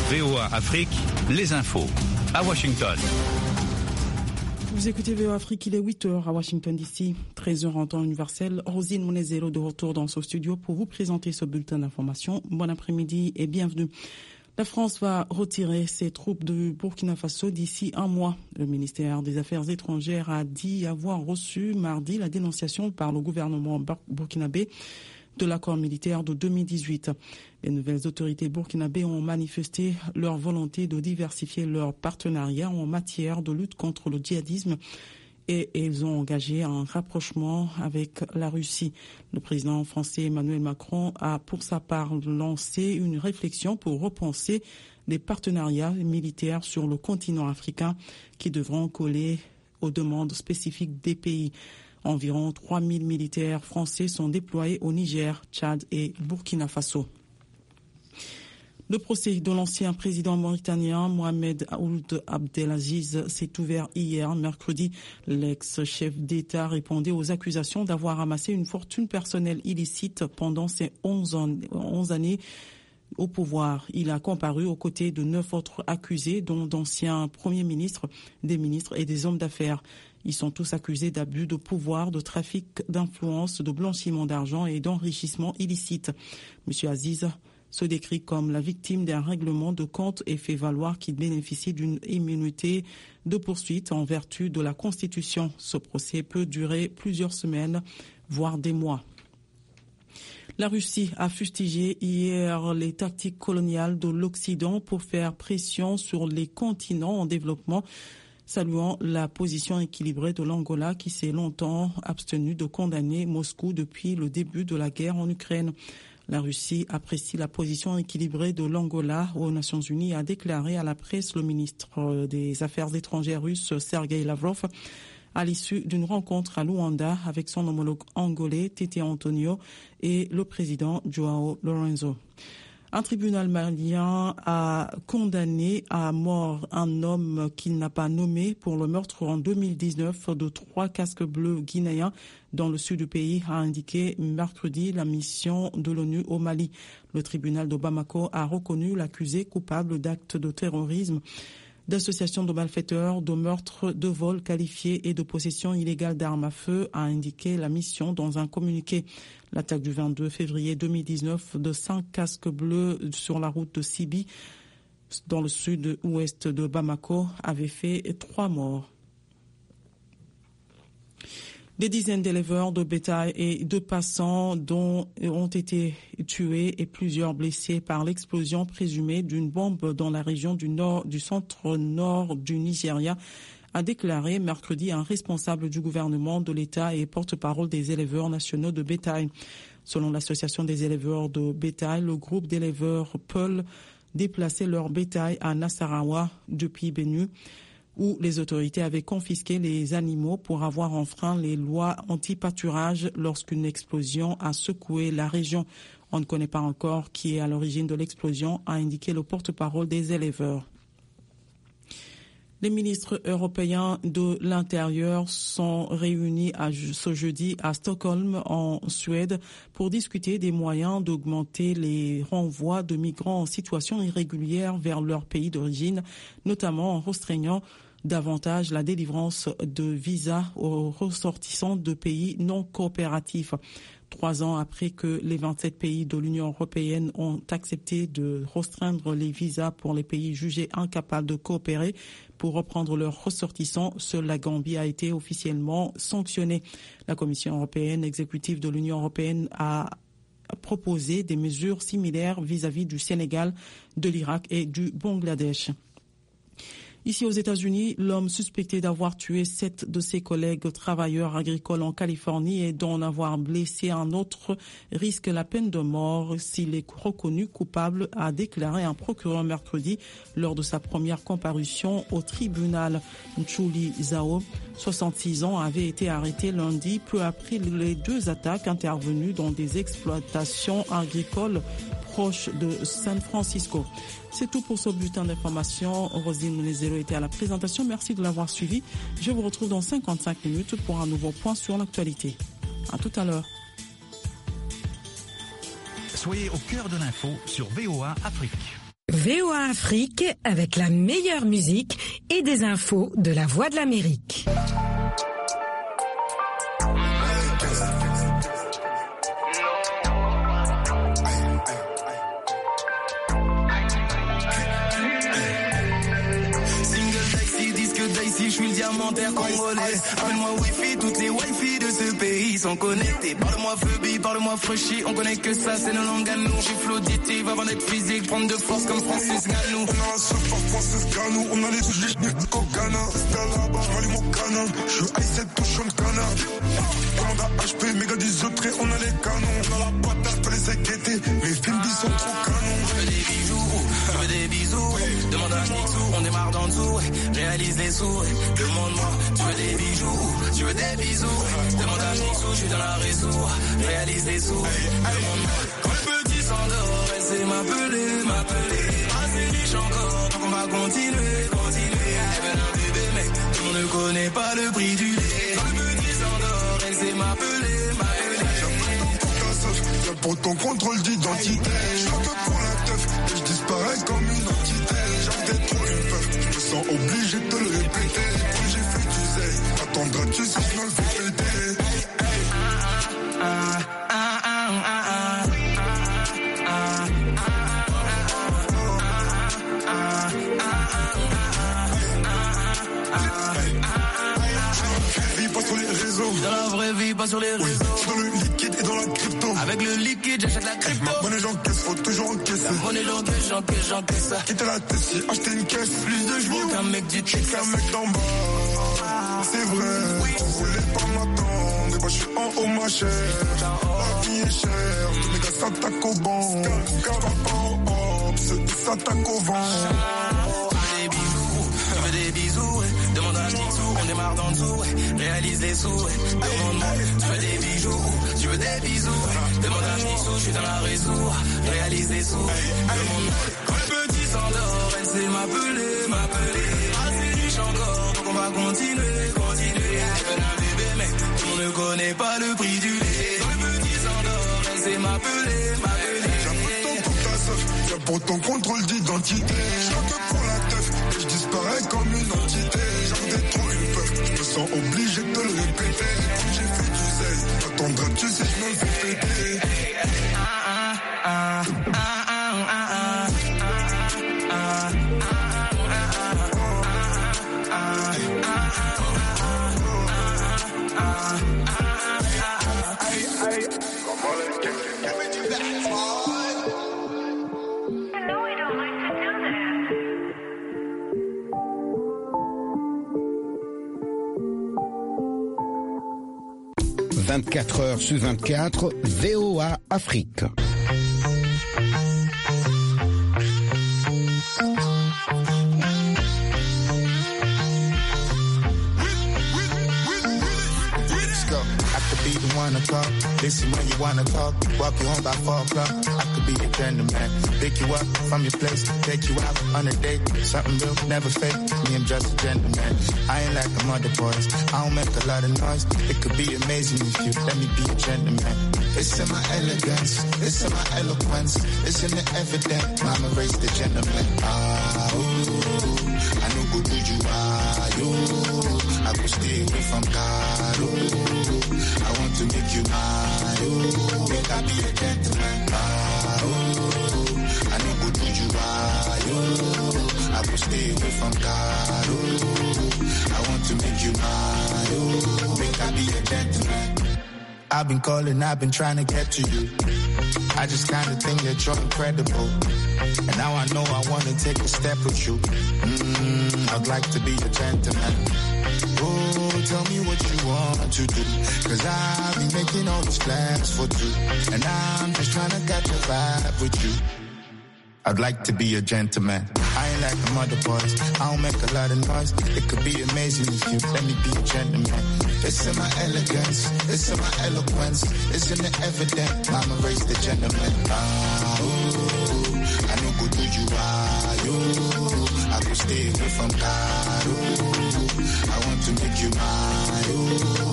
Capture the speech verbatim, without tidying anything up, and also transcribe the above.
V O A Afrique, les infos. À Washington. Vous écoutez V O A Afrique, il est huit heures à Washington D C, treize heures en temps universel. Rosine Monezero de retour dans ce studio pour vous présenter ce bulletin d'information. Bon après-midi et bienvenue. La France va retirer ses troupes de Burkina Faso d'ici un mois. Le ministère des Affaires étrangères a dit avoir reçu mardi la dénonciation par le gouvernement burkinabé de l'accord militaire de deux mille dix-huit. Les nouvelles autorités burkinabées ont manifesté leur volonté de diversifier leurs partenariats en matière de lutte contre le djihadisme et ils ont engagé un rapprochement avec la Russie. Le président français Emmanuel Macron a pour sa part lancé une réflexion pour repenser les partenariats militaires sur le continent africain qui devront coller aux demandes spécifiques des pays. Environ trois mille militaires français sont déployés au Niger, Tchad et Burkina Faso. Le procès de l'ancien président mauritanien Mohamed Ould Abdelaziz s'est ouvert hier, mercredi. L'ex-chef d'État répondait aux accusations d'avoir amassé une fortune personnelle illicite pendant ses onze années au pouvoir. Il a comparu aux côtés de neuf autres accusés, dont d'anciens premiers ministres, des ministres et des hommes d'affaires. Ils sont tous accusés d'abus de pouvoir, de trafic d'influence, de blanchiment d'argent et d'enrichissement illicite. Monsieur Aziz se décrit comme la victime d'un règlement de compte et fait valoir qu'il bénéficie d'une immunité de poursuite en vertu de la Constitution. Ce procès peut durer plusieurs semaines, voire des mois. La Russie a fustigé hier les tactiques coloniales de l'Occident pour faire pression sur les continents en développement, saluant la position équilibrée de l'Angola qui s'est longtemps abstenue de condamner Moscou depuis le début de la guerre en Ukraine. La Russie apprécie la position équilibrée de l'Angola aux Nations Unies, a déclaré à la presse le ministre des Affaires étrangères russe Sergei Lavrov à l'issue d'une rencontre à Luanda avec son homologue angolais Tete Antonio et le président Joao Lorenzo. Un tribunal malien a condamné à mort un homme qu'il n'a pas nommé pour le meurtre en deux mille dix-neuf de trois casques bleus guinéens dans le sud du pays, a indiqué mercredi la mission de l'ONU au Mali. Le tribunal de Bamako a reconnu l'accusé coupable d'actes de terrorisme, d'association de malfaiteurs, de meurtre, de vol qualifié et de possession illégale d'armes à feu, a indiqué la mission dans un communiqué. L'attaque du vingt-deux février deux mille dix-neuf de cinq casques bleus sur la route de Sibi, dans le sud-ouest de Bamako, avait fait trois morts. Des dizaines d'éleveurs de bétail et de passants dont ont été tués et plusieurs blessés par l'explosion présumée d'une bombe dans la région du nord, du centre-nord du Nigeria, a déclaré mercredi un responsable du gouvernement de l'État et porte-parole des éleveurs nationaux de bétail. Selon l'association des éleveurs de bétail, le groupe d'éleveurs Peul déplaçait leur bétail à Nassarawa depuis Benue, où les autorités avaient confisqué les animaux pour avoir enfreint les lois anti-pâturage lorsqu'une explosion a secoué la région. On ne connaît pas encore qui est à l'origine de l'explosion, a indiqué le porte-parole des éleveurs. Les ministres européens de l'Intérieur sont réunis à, ce jeudi à Stockholm, en Suède, pour discuter des moyens d'augmenter les renvois de migrants en situation irrégulière vers leur pays d'origine, notamment en restreignant davantage la délivrance de visas aux ressortissants de pays non coopératifs. Trois ans après que les vingt-sept pays de l'Union européenne ont accepté de restreindre les visas pour les pays jugés incapables de coopérer pour reprendre leurs ressortissants, seule la Gambie a été officiellement sanctionnée. La Commission européenne exécutive de l'Union européenne a proposé des mesures similaires vis-à-vis du Sénégal, de l'Irak et du Bangladesh. Ici aux États-Unis, l'homme suspecté d'avoir tué sept de ses collègues travailleurs agricoles en Californie et d'en avoir blessé un autre risque la peine de mort s'il est reconnu coupable, a déclaré un procureur mercredi lors de sa première comparution au tribunal. Nchuli Zhao, soixante-six ans, avait été arrêté lundi peu après les deux attaques intervenues dans des exploitations agricoles proches de San Francisco. C'est tout pour ce bulletin d'information. Rosine Monezero était à la présentation. Merci de l'avoir suivi. Je vous retrouve dans cinquante-cinq minutes pour un nouveau point sur l'actualité. À tout à l'heure. Soyez au cœur de l'info sur V O A Afrique. V O A Afrique avec la meilleure musique et des infos de la Voix de l'Amérique. Je suis le diamantaire congolais. Appelle-moi Wi-Fi, toutes les Wi-Fi de ce pays sont connectées. Parle-moi Phoebe, parle-moi Frushy. On connaît que ça, c'est nos langues à nous. J'ai flauditive avant d'être physique, prendre de force comme Francis Ganou. On a un surf par Francis Ganou. On a les touches au Ghana. C'est là-bas, je rallume mon canin. Je suis I sept touche sur le canard. Commande à H P, méga disotré, on a les canons. On a la patate, pas les inquiéter. Mes films sont trop canons. Je veux des bijoux, je veux des bisous. Demande à Nixou, on démarre d'en dessous. Réalise les sous. Demande-moi, tu veux des bijoux, tu veux des bisous. Demande à Nixou, je suis dans la réseau. Réalise les sous. Demande-moi, quand le petit s'endort, elle sait m'appeler, m'appeler. Assez riche encore, donc on va continuer, continuer. Elle veut un bébé, mais tout le monde ne connaît pas le prix du lait. Quand le petit s'endort, elle sait m'appeler, m'appeler. Viens pour ton contrôle d'identité. Je que pour la teuf et je disparais comme une entité. J'avais trop une peur, je me sens obligé de te le répéter. Quand j'ai fait du zèle, attendras-tu si je me le fais péter. Pas sur les réseaux. Dans la vraie vie, pas sur les réseaux. Oui, dans le liquide et dans la crypto. Avec le liquide, j'achète la crypto. Ma monnaie j'encaisse, faut toujours encaisser. La monnaie j'encaisse, j'encaisse, j'encaisse. Quitter la Tessie, acheter une caisse. Plus de chevaux qu'un mec du Texas. Qu'un mec d'en bas. C'est vrai, oui. On voulait pas m'attendre. Et bah, je suis en haut, ma chère. La vie est chère. Les gars s'attaquent au banc. Pas en ops, ils s'attaquent au vent. Je veux des bisous, je veux des bisous. Demande à Nixou, on démarre d'en dessous. Réalise les sous. Demande-moi, tu veux des bijoux, tu veux des bisous. Demande à Nixou, je suis dans la réseau. Réalise les sous. Demande-moi, quand le petit s'endort, elle sait m'appeler, m'appeler. Assez riche encore, donc on va continuer, continuer. Elle veut un bébé, mais tout le monde ne connaît pas le prix du lait. Quand le petit s'endort, elle sait m'appeler, m'appeler. J'appuie ton pour ta soif, viens pour ton contrôle d'identité. Je que pour la teuf et je disparais comme une entité. J'avais trop une peur, je me sens obligé de te le répéter. Quand j'ai fait du zèle, attendras-tu si je me le fais péter. vingt-quatre heures sur vingt-quatre, V O A Afrique. Wanna talk, listen when you wanna talk, walk you home by four o'clock. I could be your gentleman, pick you up from your place, take you out on a date, something real, never fake. Me, I'm just a gentleman. I ain't like them other boys. I don't make a lot of noise. It could be amazing if you let me be a gentleman. It's in my elegance, it's in my eloquence, it's in the evidence. Mama raised the gentleman. Ah, ooh, I know go do you ah, you. I go stay away from God. Ooh, I want to make you mine. Ooh, make I be a gentleman. Ah, ooh, I know go do you ah, you. I go stay away from God. Ooh, I want to make you mine. Ooh, make I be a gentleman. I've been calling, I've been trying to get to you. I just kinda think that you're incredible. And now I know I wanna take a step with you. Mm, I'd like to be a gentleman. Oh, tell me what you want to do. Cause I've been making all these plans for two. And I'm just trying to catch a vibe with you. I'd like to be a gentleman. I ain't like the other boys. I don't make a lot of noise. It could be amazing if you let me be a gentleman. It's in my elegance. It's in my eloquence. It's in the evidence. Mama raised the gentleman. Ah, ooh, I know go do you ah, you. I go stay away from God. Ooh, I want to make you mine. Ooh,